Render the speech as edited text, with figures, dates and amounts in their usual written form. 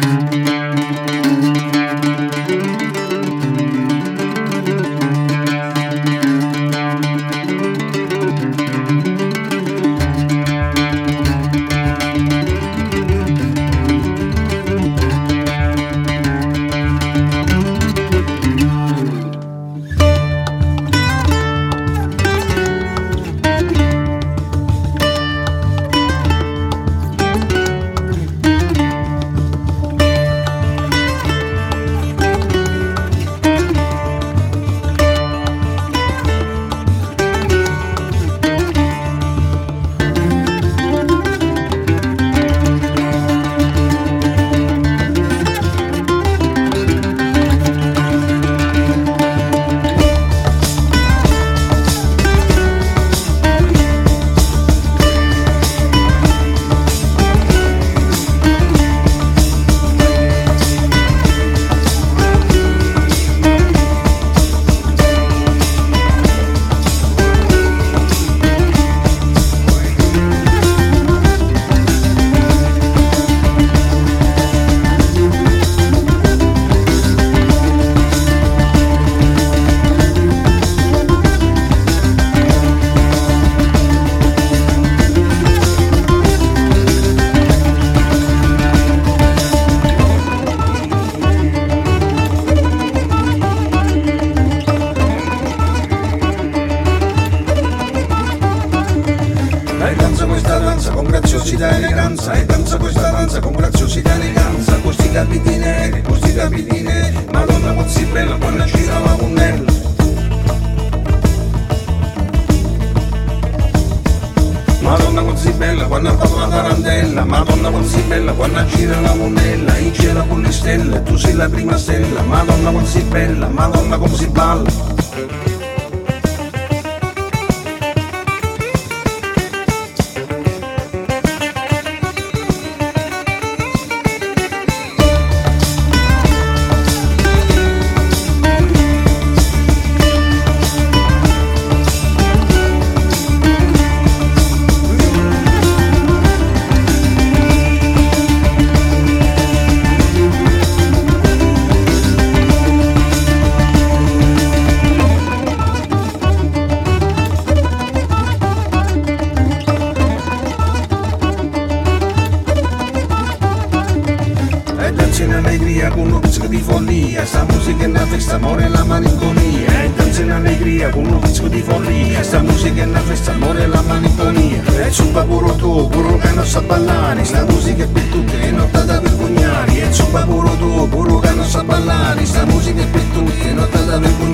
con graziosità e eleganza, e danza questa danza con graziosità e eleganza, questi capiti neri, Madonna così bella quando gira la munnella. Madonna così bella quando fa la tarantella, Madonna così bella quando gira la munnella, in cielo con le stelle, tu sei la prima stella, Madonna così bella, Madonna così balla. Danza in allegria con un pizzico di follia, sta musica è una festa, amore la malinconia. E danza in allegria con un pizzico di follia, sta musica è una festa, amore la malinconia. E zumba pure tu, pure che non sa ballare, sta musica è per tutti e non da vergognare. E zumba pure tu, pure che non sa ballare, sta musica è per tutti e non da vergognare.